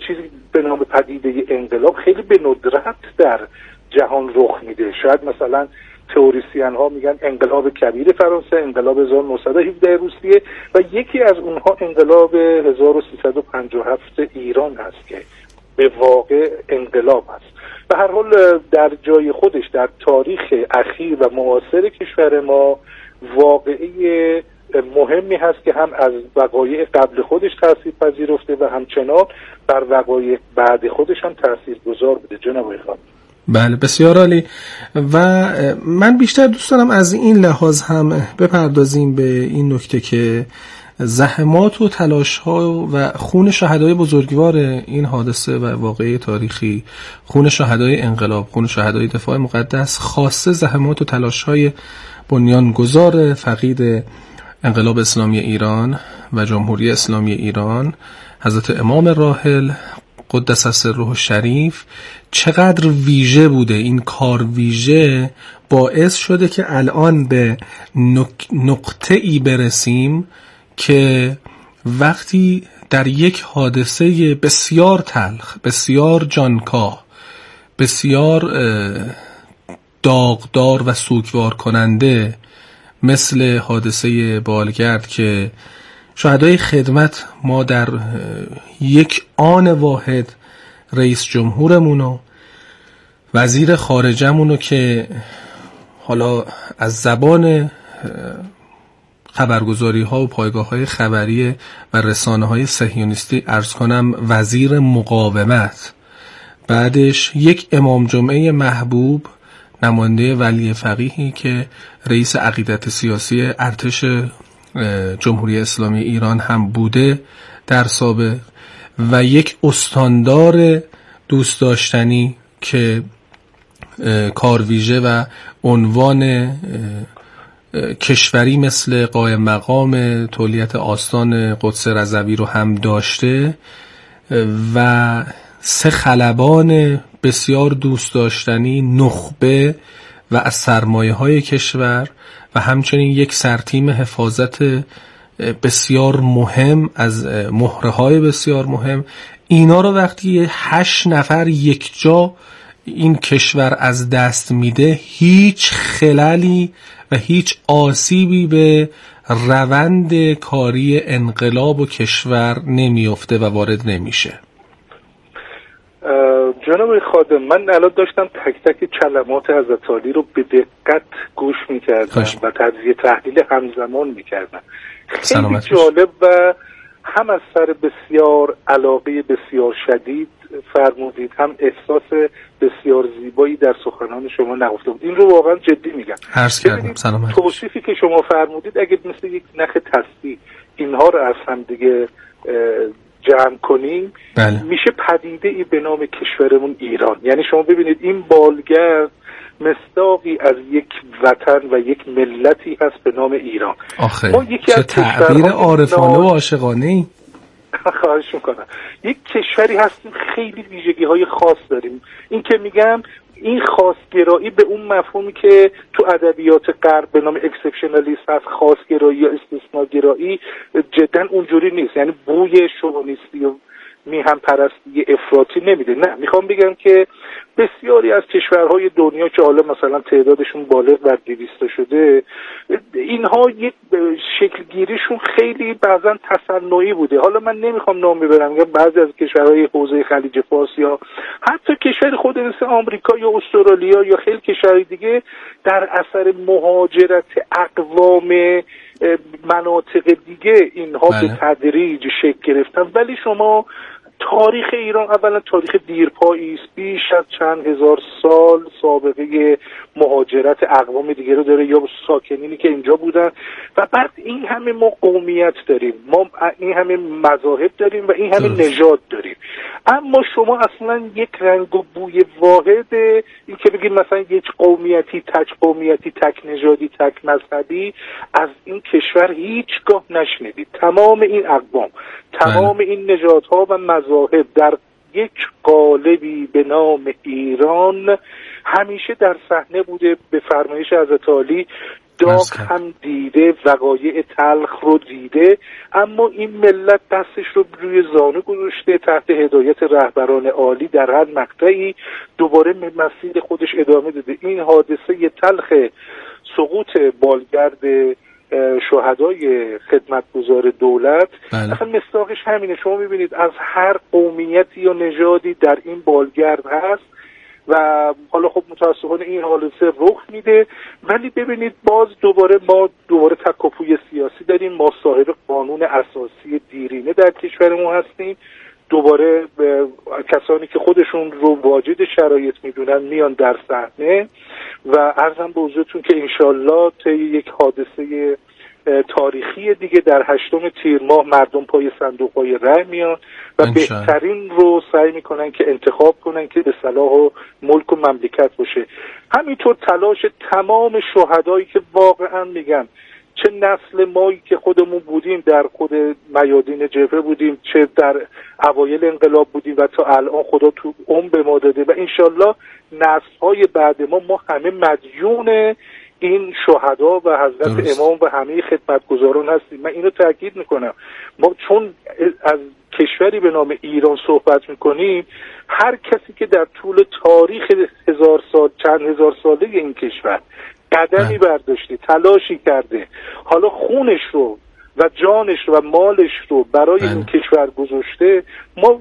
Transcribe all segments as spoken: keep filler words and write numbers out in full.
چیزی به نام پدیده انقلاب خیلی به ندرت در جهان رخ میده. شاید مثلا تئوریسین ها میگن انقلاب کبیر فرانسه، انقلاب هزار و نهصد و هفده روسیه و یکی از اونها انقلاب هزار و سیصد و پنجاه و هفت ایران هست که به واقع انقلاب هست. به هر حال در جای خودش در تاریخ اخیر و معاصر کشور ما واقعه مهمی هست که هم از وقایع قبل خودش تأثیر پذیرفته و همچنان بر وقایع بعد خودش هم تأثیر گذار بوده. جناب خانم. بله بسیار عالی. و من بیشتر دوست دارم از این لحاظ هم بپردازیم به این نکته که زحمات و تلاش‌ها و خون شهدای بزرگوار این حادثه و واقعه تاریخی، خون شهدای انقلاب، خون شهدای دفاع مقدس، خاصه زحمات و تلاش‌های بنیانگذار فقید انقلاب اسلامی ایران و جمهوری اسلامی ایران حضرت امام راحل قدس سره الشریف چقدر ویژه بوده. این کار ویژه باعث شده که الان به نقطه ای برسیم که وقتی در یک حادثه بسیار تلخ، بسیار جانکاه، بسیار داغدار و سوگوار کننده مثل حادثه بالگرد که شهدای خدمت ما در یک آن واحد رئیس جمهورمونو، وزیر خارجمونو که حالا از زبان خبرگزاری ها و پایگاه های خبری و رسانه های صهیونیستی عرض کنم وزیر مقاومت، بعدش یک امام جمعه محبوب نماینده ولی فقیهی که رئیس عقیدت سیاسی ارتش جمهوری اسلامی ایران هم بوده در سابق و یک استاندار دوست داشتنی که کارویژه و عنوان کشوری مثل قائم مقام تولیت آستان قدس رضوی رو هم داشته و سه خلبان بسیار دوست داشتنی، نخبه و از سرمایه های کشور و همچنین یک سرتیم حفاظت بسیار مهم از مهره های بسیار مهم. اینا رو وقتی هشت نفر یک جا این کشور از دست میده، هیچ خللی و هیچ آسیبی به روند کاری انقلاب و کشور نمیفته و وارد نمیشه. جناب خادم، من الان داشتم تک تک کلمات حضرت علی رو به دقت گوش میکردم و تجزیه تحلیل همزمان میکردم. خیلی جالب و هم از سر بسیار علاقه بسیار شدید فرمودید، هم احساس بسیار زیبایی در سخنان شما نهفته بود. این رو واقعا جدی میگم. عرض کردم. سلامت. توصیفی که شما فرمودید اگه مثل یک نخ تسبیح اینها رو از هم دیگه جمع کنیم، بله، میشه پدیده ای به نام کشورمون ایران. یعنی شما ببینید این بالگرد مصداقی از یک وطن و یک ملتی هست به نام ایران. آخه ما یکی چه تعبیر عارفانه و عاشقانه‌ای. خواهش میکنم. یک کشوری هستیم خیلی ویژگی های خاص داریم. این که میگم این خاصگرایی به اون مفهومی که تو ادبیات غرب به نام اکسپشنالیسم هست، خاصگرایی یا استثناگرایی، جدا اونجوری نیست. یعنی بوی شوونیستی و میهم پرستی افراطی نمیده. نه، میخوام بگم که بسیاری از کشورهای دنیا که حالا مثلا تعدادشون بالغ بر دویست شده، اینها یک شکلگیریشون خیلی بعضا تصنعی بوده. حالا من نمیخوام نام ببرم، میگم بعضی از کشورهای حوزه خلیج فارس یا حتی کشور خود مثل آمریکا یا استرالیا یا خیلی کشورهای دیگه در اثر مهاجرت اقوام مناطق دیگه اینها بله. به تدریج شکل گرفتن. ولی شما تاریخ ایران اولا تاریخ دیرپایی است، بیش از چند هزار سال سابقه مهاجرت اقوام دیگه رو داره یا ساکنینی که اینجا بودن و بعد این همه ما قومیت داریم، ما این همه مذاهب داریم و این همه نژاد داریم. اما شما اصلا یک رنگ و بوی واحد این که بگید مثلا یک قومیتی تک قومیتی تک نژادی تک مذهبی از این کشور هیچگاه نشنیدید. تمام این اقوام، تمام این نژادها و مذاهب در یک قالبی به نام ایران همیشه در صحنه بوده. به فرمایش حضرت علی داغ هم دیده، وقایع تلخ رو دیده، اما این ملت دستش رو روی زانو گذاشته تحت هدایت رهبران عالی در هر مقطعی دوباره مسیر خودش ادامه داده. این حادثه تلخ سقوط بالگرد شهدای خدمتگزار دولت اصلا مصداقش همینه. شما میبینید از هر قومیتی یا نژادی در این بالگرد هست و حالا خب متاسفانه این حادثه رخ میده، ولی ببینید باز دوباره ما دوباره تکاپوی سیاسی داریم، ما صاحب قانون اساسی دیرینه در کشورمون هستیم، دوباره کسانی که خودشون رو واجد شرایط میدونن میان در صحنه و عرضم به حضورتون که انشالله طی یک حادثه تاریخی دیگه در هشتم تیر ماه مردم پای صندوق‌های رای میان و بهترین رو سعی میکنن که انتخاب کنن که به صلاح و ملک و مملکت باشه. همینطور تلاش تمام شهدایی که واقعا میگن چه نسل مایی که خودمون بودیم در خود میادین جبهه بودیم، چه در اوایل انقلاب بودیم و تا الان خدا تو عمر به ما داده و انشالله نسل‌های بعد ما ما همه مدیون این شهدا و حضرت درست. امام و همه خدمتگزاران هستیم. من اینو تاکید میکنم، ما چون از کشوری به نام ایران صحبت میکنیم، هر کسی که در طول تاریخ هزار سال چند هزار ساله این کشور قدمی برداشته، تلاشی کرده، حالا خونش رو و جانش رو و مالش رو برای بله. این کشور گذاشته، ما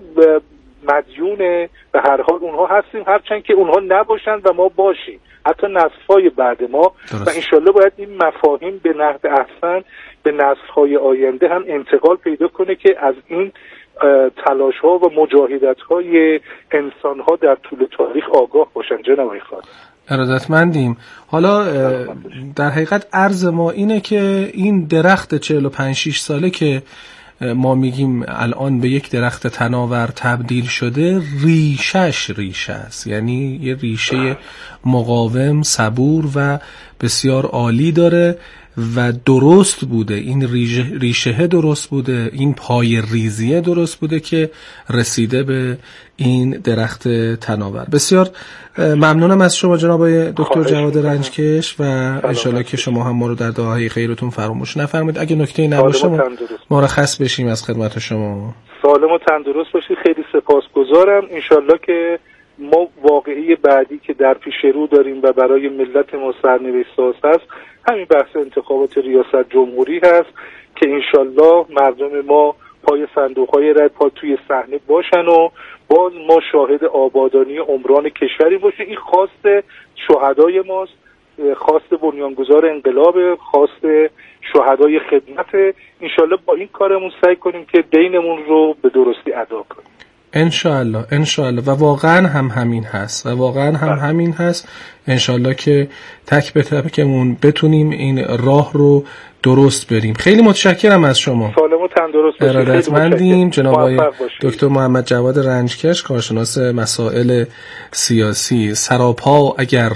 مدیون به هر حال اونها هستیم، هرچند که اونها نباشن و ما باشیم، حتی نسل‌های بعد ما درست. و انشالله باید این مفاهیم به نحو احسن به نسل‌های آینده هم انتقال پیدا کنه که از این تلاش‌ها و مجاهدت‌های انسان‌ها در طول تاریخ آگاه باشن. جناب آقای خالد ارادتمندیم. حالا در حقیقت عرض ما اینه که این درخت چهل و پنج شش ساله که ما میگیم الان به یک درخت تناور تبدیل شده، ریشش ریشه است، یعنی یه ریشه مقاوم، صبور و بسیار عالی داره و درست بوده. این ریشه, ریشه درست بوده، این پای ریزیه درست بوده که رسیده به این درخت تناور. بسیار ممنونم از شما جناب آقای دکتر جواد رنجکش و انشالله که شما هم ما رو در دعاهای خیرتون فراموش نفرمایید. اگه نکته‌ای نباشه ما مرخص بشیم از خدمت شما. سالم و تندرست باشید. خیلی سپاسگزارم. انشالله که ما واقعی بعدی که در پیش رو داریم و برای ملت ما سرنوشت ساز هست همین بحث انتخابات ریاست جمهوری هست که انشالله مردم ما پای صندوق‌های رای پا توی صحنه باشن و باز ما شاهد آبادانی عمران کشوری باشیم. این خواست شهدای ماست، خواست بنیانگذار انقلاب، خواست شهدای خدمت. انشالله با این کارمون سعی کنیم که دینمون رو به درستی ادا کنیم. انشالله انشالله و واقعا هم همین هست و واقعا هم بله. همین هست. انشالله که تک به تکمون بتونیم این راه رو درست بریم. خیلی متشکرم از شما. سالم و تندرست باشید. ارادتمندیم جناب آقای دکتر محمد جواد رنجکش، کارشناس مسائل سیاسی. سراپا اگر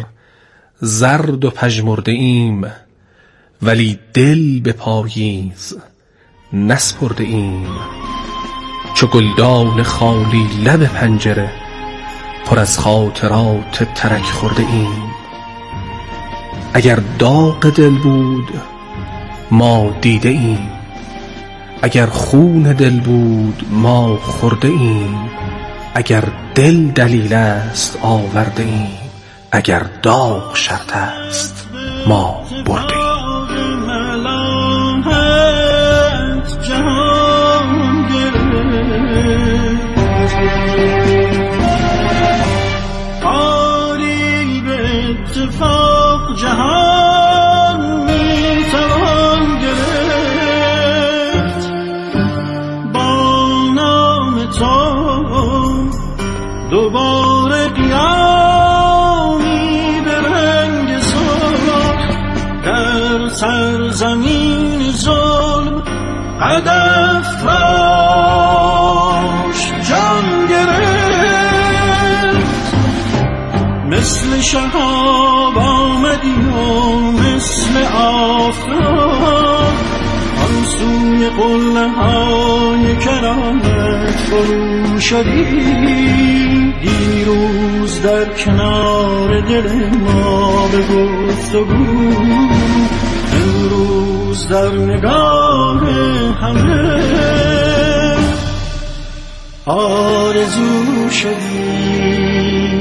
زرد و پژمرده ایم، ولی دل به پاییز نسپرده ایم. چو گلدان خالی لب پنجره، پر از خاطرات ترک خورده ایم. اگر داغ دل بود ما دیده ایم، اگر خون دل بود ما خورده ایم. اگر دل دلیل است آورده ایم، اگر داغ شرط است ما برده ایم. آری به اتفاق جهان می توان گرفت، با نام تو دوباره قیامی به رنگ سرخ در سرزمین ظلم هدف راش جان گرفت. مثل شهاب آمدی و مثل آفتاب آن سوی قله های کرامت فرو شدی. دیروز در کنار دل ما به گفتگو در نگاه همه آرزو شدی.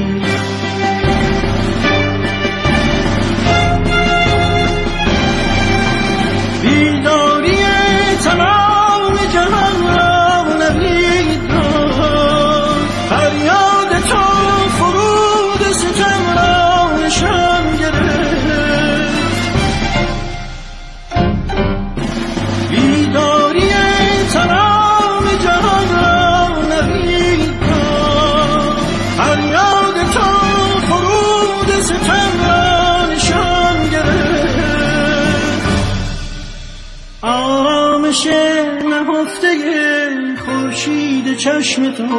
بیداری تمام جهان را نوید کن، فریاد تو فرود ستم را نشان گرفت. بیداری تمام جهان را نوید کن، فریاد تو فرود ستم را نشان گرفت. آرامش نهفته خورشید چشم تو،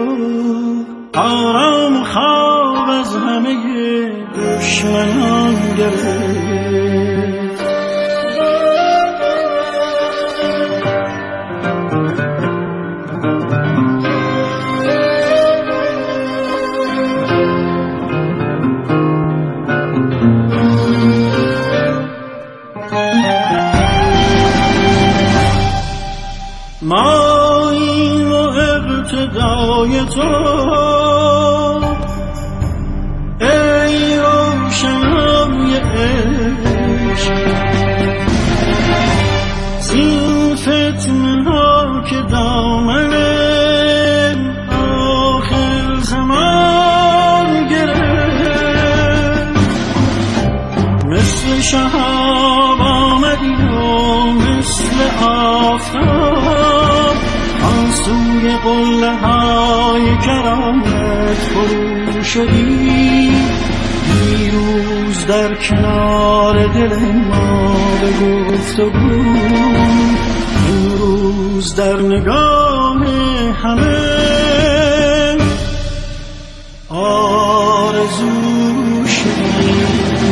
آرام خواب از همه دشمنان گرفت. ما این ابتدای تو ای روشنای عشق، زین فتنه ها که دامن آخر زمان گرفت. مثل شهاب آمدی و مثل آفتاب آن سوی قله های کرامت فرو شدی. دیروز در کنار دل ما به گفتگو، امروز در نگاه همه آرزو شدی.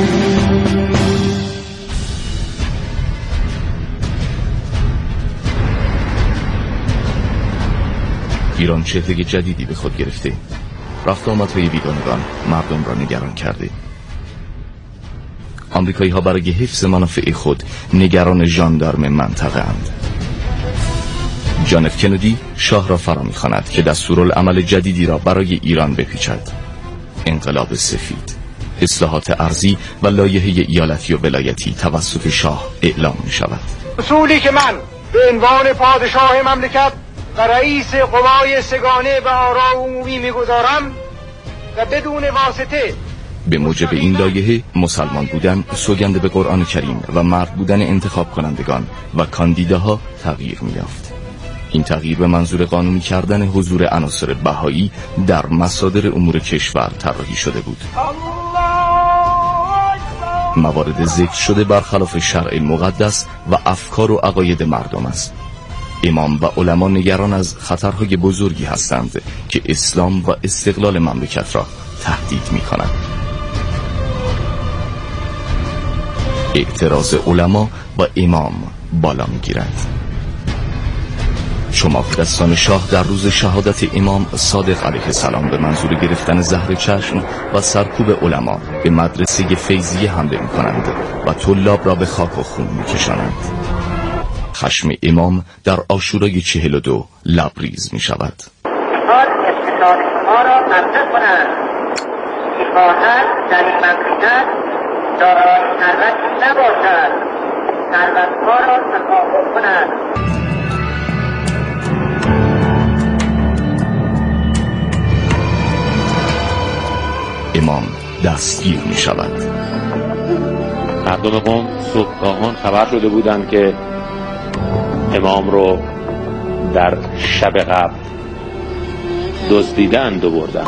ایران چهره جدیدی به خود گرفته. رفت آمدهای بیگانگان مردم را نگران کرده. آمریکایی ها برای حفظ منافع خود نگران ژاندارم منطقه اند. جان اف کندی شاه را فرا می‌خواند که دستورالعمل جدیدی را برای ایران بپیچد. انقلاب سفید، اصلاحات ارضی و لایحه ایالتی و ولایتی توسط شاه اعلام می‌شود. اصولی که من به عنوان پادشاه مملکت و رئیس قوای سگانه و آرا عمومی میگذارم و بدون واسطه به موجب این لایحه مسلمان بودن سوگند به قرآن کریم و مرد بودن انتخاب کنندگان و کاندیداها تغییر می‌یافت. این تغییر به منظور قانونی کردن حضور عناصر بهایی در مصادر امور کشور طراحی شده بود. موارد ذکر شده برخلاف شرع مقدس و افکار و عقاید مردم است. امام و علما نگران از خطرهای بزرگی هستند که اسلام و استقلال مملکت را تهدید می‌کند. اعتراض علما و امام بالا می‌گیرد. چماق دستان شاه در روز شهادت امام صادق علیه السلام به منظور گرفتن زهر چشم و سرکوب علما به مدرسه فیضیه حمله می‌کنند و طلاب را به خاک و خون می‌کشانند. خشم امام در عاشورای چهل و دو لبریز می شود. میخواد استقلال شما را ممنوع کنند. میخواهد در این مملکت دارای ثروتی نباشد. ثروتها را تکافؤ کنند. امام دستگیر می شود. مردم قم صبحگاهان خبر شده بودند که امام رو در شب قبل دزدیدند و بردن.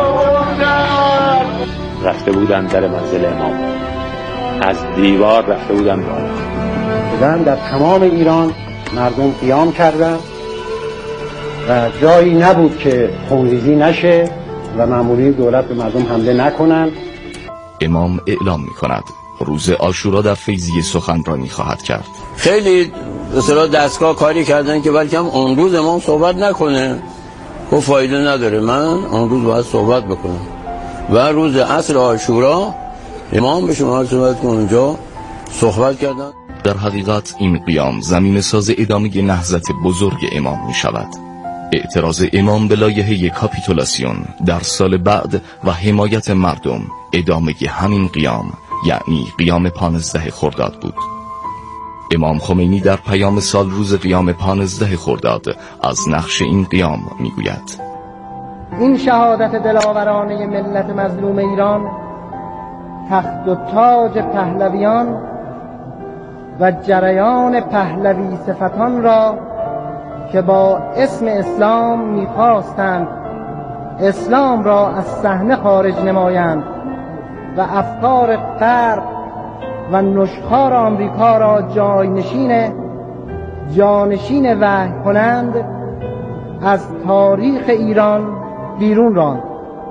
رفته بودن در منزل امام، از دیوار رفته بودن بالا. در تمام ایران مردم قیام کردند و جایی نبود که خونریزی نشه و مامورین دولت به مردم حمله نکنند. امام اعلام می کند روز عاشورا در فیضیه سخنرانی خواهد کرد. خیلی مثلا دستگاه کاری کردن که بلکه هم اون روز امام صحبت نکنه، خب فایده نداره، من اون روز باید صحبت بکنم و روز عصر عاشورا امام به شما صحبت کن. اونجا صحبت کردن. در حقیقت این قیام زمین ساز ادامه نهضت بزرگ امام می شود. اعتراض امام به لایحه کاپیتولاسیون در سال بعد و حمایت مردم ادامه همین قیام، یعنی قیام پانزده خرداد بود. امام خمینی در پیام سال روز قیام پانزده خرداد از نقش این قیام میگوید: این شهادت دلاورانه ملت مظلوم ایران، تخت و تاج پهلویان و جریان پهلوی صفتان را که با اسم اسلام می‌خواستند اسلام را از صحنه خارج نمایند و افکار غرب و نشخوار آمریکا را جانشین جانشین وحی کنند، از تاریخ ایران بیرون راند.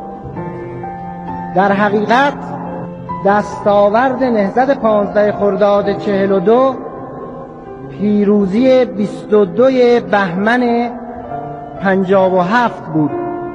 در حقیقت دستاورد نهضت پانزده خرداد چهل و دو پیروزی بیست و دو بهمن پنجاه و هفت بود.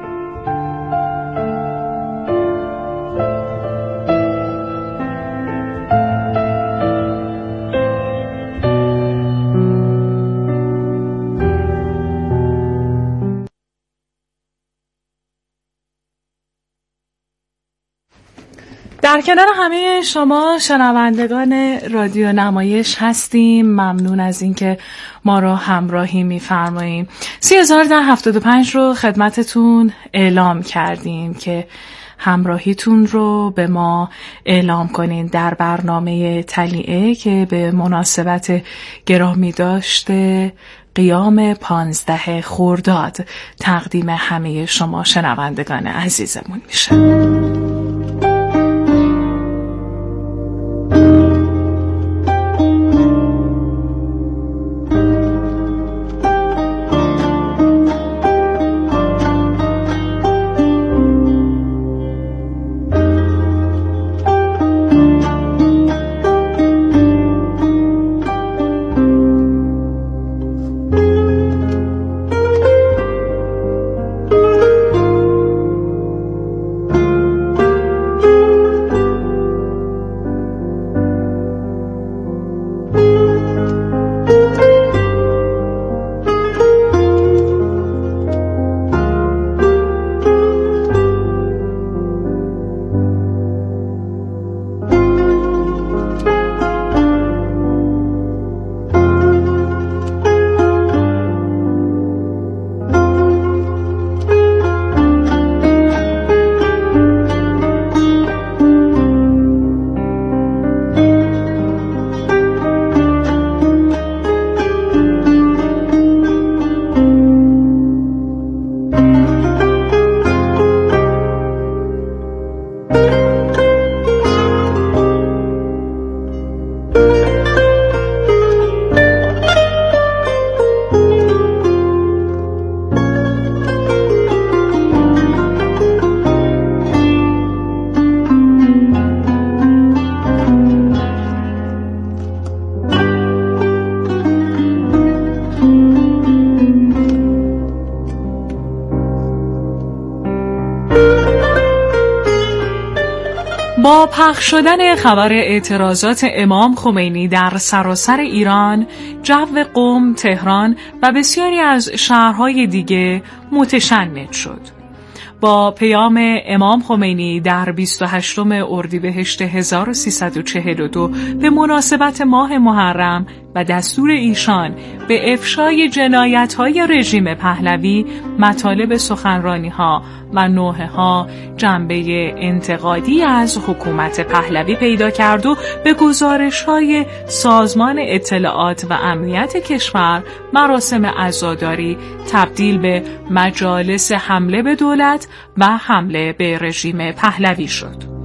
در کنار همه شما شنوندگان رادیو نمایش هستیم. ممنون از اینکه ما رو همراهی می‌فرمایید. سی هزار و هفتاد و پنج رو خدمتتون اعلام کردیم که همراهیتون رو به ما اعلام کنین در برنامه تلیعه که به مناسبت گرامی داشته قیام پانزده خرداد تقدیم همه شما شنوندگان عزیزمون میشه. با پخش شدن خبر اعتراضات امام خمینی در سراسر ایران، جو قم، تهران و بسیاری از شهرهای دیگه متشنج شد. با پیام امام خمینی در بیست و هشتم اردیبهشت هزار و سیصد و چهل و دو به مناسبت ماه محرم و دستور ایشان به افشای جنایت‌های رژیم پهلوی، مطالب سخنرانی‌ها و نوحه‌ها جنبه انتقادی از حکومت پهلوی پیدا کرد و به گزارش‌های سازمان اطلاعات و امنیت کشور مراسم عزاداری تبدیل به مجالس حمله به دولت و حمله به رژیم پهلوی شد.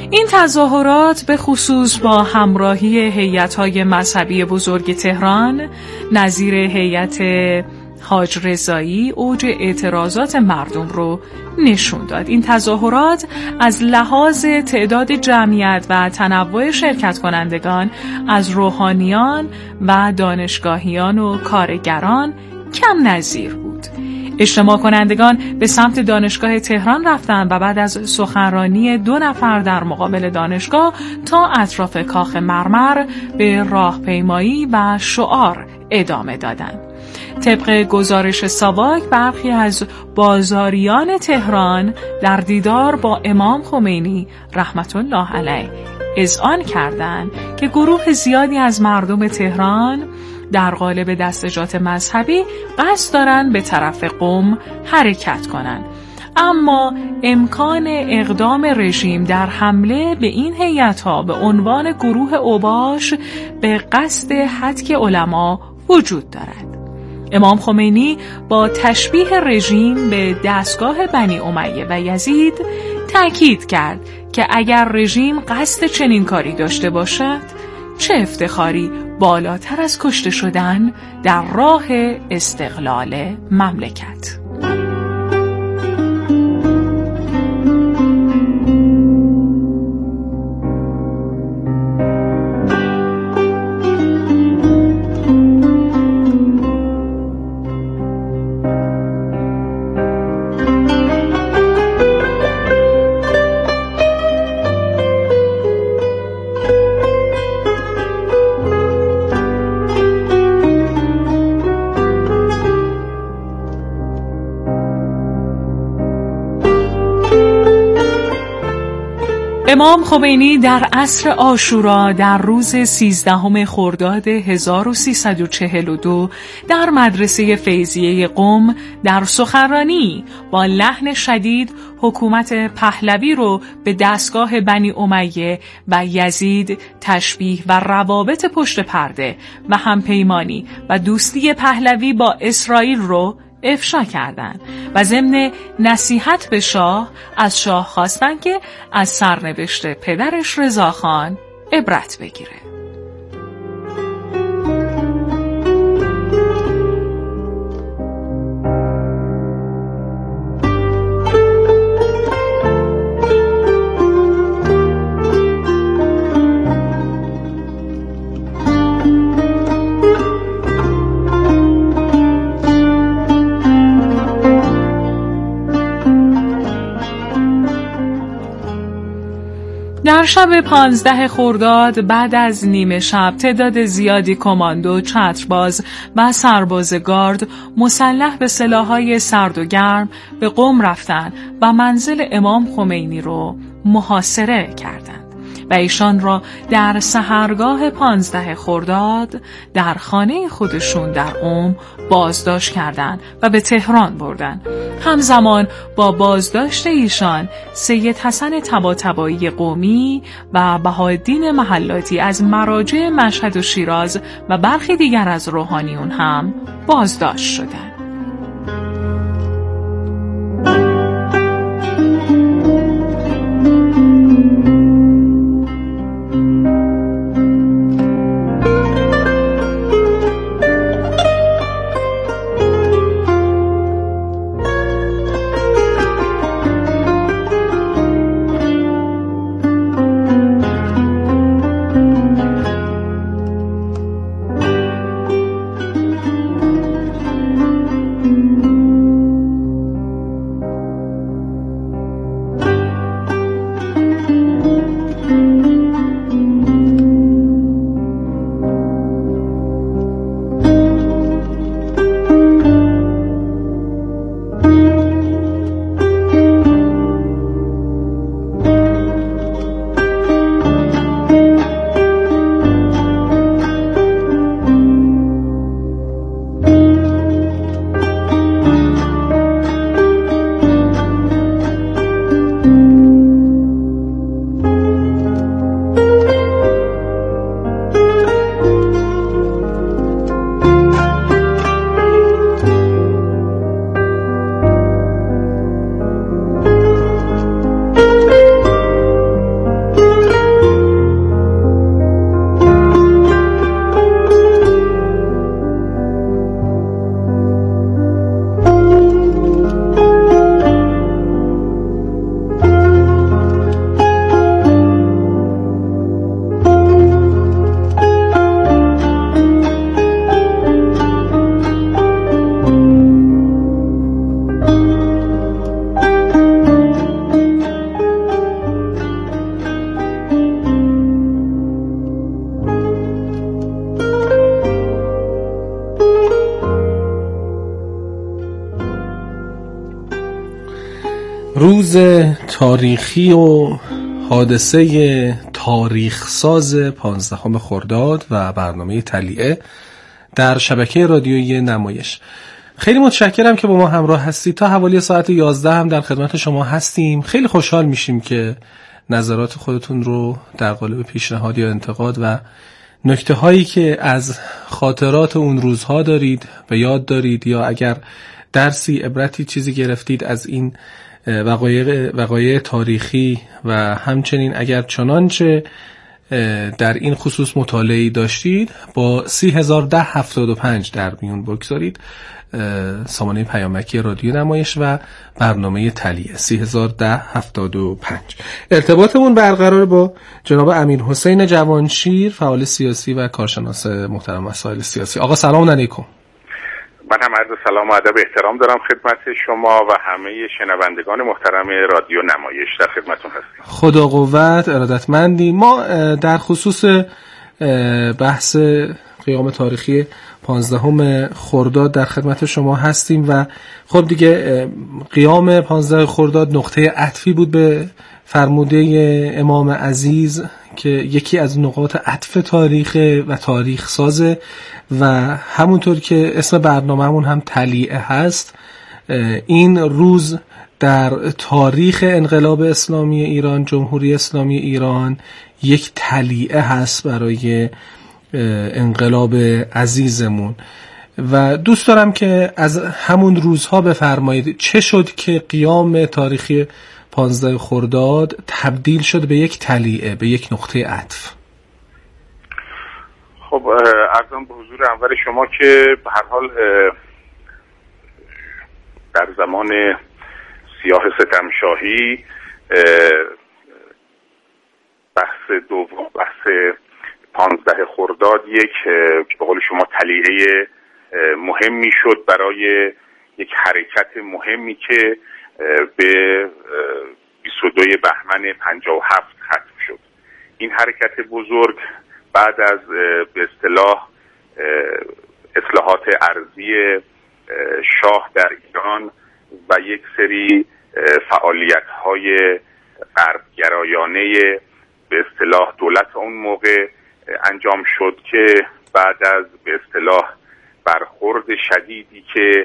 این تظاهرات به خصوص با همراهی هیئت‌های مذهبی بزرگ تهران نظیر هیئت حاج رضایی اوج اعتراضات مردم رو نشون داد. این تظاهرات از لحاظ تعداد جمعیت و تنوع شرکت کنندگان از روحانیان و دانشگاهیان و کارگران کم نظیر بود. اجتماع کنندگان به سمت دانشگاه تهران رفتند و بعد از سخنرانی دو نفر در مقابل دانشگاه تا اطراف کاخ مرمر به راهپیمایی و شعار ادامه دادند. طبق گزارش ساواک برخی از بازاریان تهران در دیدار با امام خمینی رحمت الله علیه اذعان کردند که گروه زیادی از مردم تهران در قالب دستجات مذهبی قصد دارند به طرف قم حرکت کنند، اما امکان اقدام رژیم در حمله به این هیئت‌ها به عنوان گروه اوباش به قصد هتک علما وجود دارد. امام خمینی با تشبیه رژیم به دستگاه بنی امیه و یزید تأکید کرد که اگر رژیم قصد چنین کاری داشته باشد چه افتخاری بالاتر از کشته شدن در راه استقلال مملکت. امام خمینی در عصر عاشورا در روز سیزدهم خرداد هزار و سیصد و چهل و دو در مدرسه فیضیه قم در سخنرانی با لحن شدید حکومت پهلوی رو به دستگاه بنی امیه و یزید تشبیه و روابط پشت پرده و همپیمانی و دوستی پهلوی با اسرائیل رو افشا کردند و ضمن نصیحت به شاه از شاه خواستند که از سرنوشت پدرش رضاخان عبرت بگیره. در شب پانزده خرداد بعد از نیمه شب تعداد زیادی کماندو، چترباز و سرباز گارد مسلح به سلاح‌های سرد و گرم به قم رفتند و منزل امام خمینی رو محاصره کردند و ایشان را در سحرگاه پانزده خرداد در خانه خودشون در قم بازداشت کردند و به تهران بردند. همزمان با بازداشت ایشان سید حسن طباطبایی قمی و بهاءالدین محلاتی از مراجع مشهد و شیراز و برخی دیگر از روحانیون هم بازداشت شدند. روز تاریخی و حادثه تاریخ ساز پانزدهم خرداد و برنامه طلیعه در شبکه رادیویی نمایش. خیلی متشکرم که با ما همراه هستید. تا حوالی ساعت یازده هم در خدمت شما هستیم. خیلی خوشحال میشیم که نظرات خودتون رو در قالب پیشنهاد یا انتقاد و نکته هایی که از خاطرات اون روزها دارید به یاد دارید، یا اگر درسی، عبرتی، چیزی گرفتید از این وقایع وقایع تاریخی و همچنین اگر چنانچه در این خصوص مطالعه‌ای داشتید، با سی هزار ده هفتاد و پنج در میون بگذارید. سامانه پیامکی رادیو نمایش و برنامه طلیعه سی هزار ده هفتاد و پنج. ارتباطمون برقرار با جناب امیرحسین جوانشیر، فعال سیاسی و کارشناس محترم مسائل سیاسی. آقا سلام علیکم. من هم عرض سلام و ادب احترام دارم خدمت شما و همه شنوندگان محترم رادیو نمایش. در خدمتتون هستیم. خدا قوت، ارادتمندی. ما در خصوص بحث قیام تاریخی پانزدهم خرداد در خدمت شما هستیم و خب دیگه قیام پانزده خرداد نقطه عطفی بود به فرموده امام عزیز که یکی از نقاط عطف تاریخ و تاریخ سازه و همونطور که اسم برنامه‌مون هم طلیعه هست، این روز در تاریخ انقلاب اسلامی ایران، جمهوری اسلامی ایران، یک طلیعه هست برای انقلاب عزیزمون و دوست دارم که از همون روزها بفرمایید چه شد که قیام تاریخی پانزده خرداد تبدیل شد به یک طلیعه، به یک نقطه عطف. خب عرضم به حضور انور شما که به هر حال در زمان سیاه ستمشاهی بحث دوم، بحث پانزده خرداد یک به قول شما طلیعه مهمی شد برای یک حرکت مهمی که به بیست و دو بهمن پنجاه و هفت ختم شد. این حرکت بزرگ بعد از به اصطلاح اصلاحات ارضی شاه در ایران و یک سری فعالیت‌های غربگرایانه به اصطلاح دولت اون موقع انجام شد که بعد از به اصطلاح برخورد شدیدی که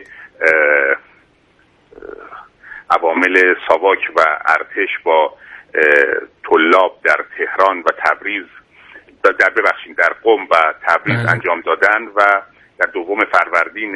عوامل ساواک و ارتش با طلاب در تهران و تبریز در ببخشید در قم و تبریز انجام دادن و در دوم فروردین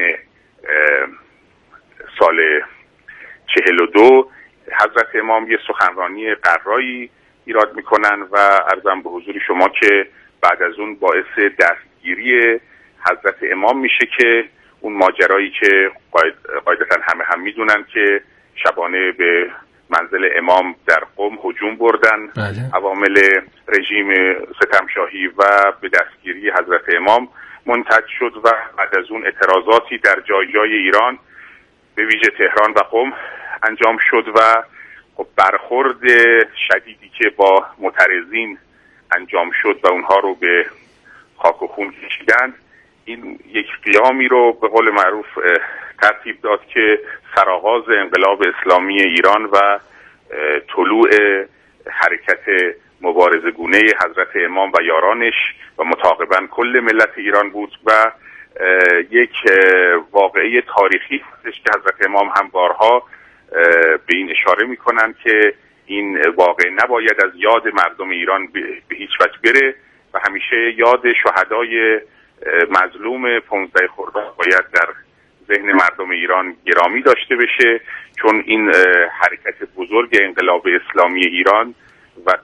سال چهل و دو حضرت امام یه سخنرانی قرایی ایراد میکنن و عرضم به حضور شما که بعد از اون باعث دستگیری حضرت امام میشه که اون ماجرایی که قاعدتا همه هم میدونن که شبانه به منزل امام در قم هجوم بردن عوامل رژیم ستمشاهی و به دستگیری حضرت امام منتج شد و بعد از اون اعتراضاتی در جای جای ایران به ویژه تهران و قم انجام شد و برخورد شدیدی که با معترضین انجام شد و اونها رو به خاک و خون کشیدند، این یک قیامی رو به قول معروف ترتیب داد که سرآغاز انقلاب اسلامی ایران و طلوع حرکت مبارزه‌گونه حضرت امام و یارانش و متعاقباً کل ملت ایران بود و یک واقعه تاریخی هستش که حضرت امام هم بارها به این اشاره میکنن که این واقعه نباید از یاد مردم ایران به هیچ وجه بره و همیشه یاد شهدای مظلوم پانزده خرداد باید در ذهن مردم ایران گرامی داشته بشه، چون این حرکت بزرگ انقلاب اسلامی ایران و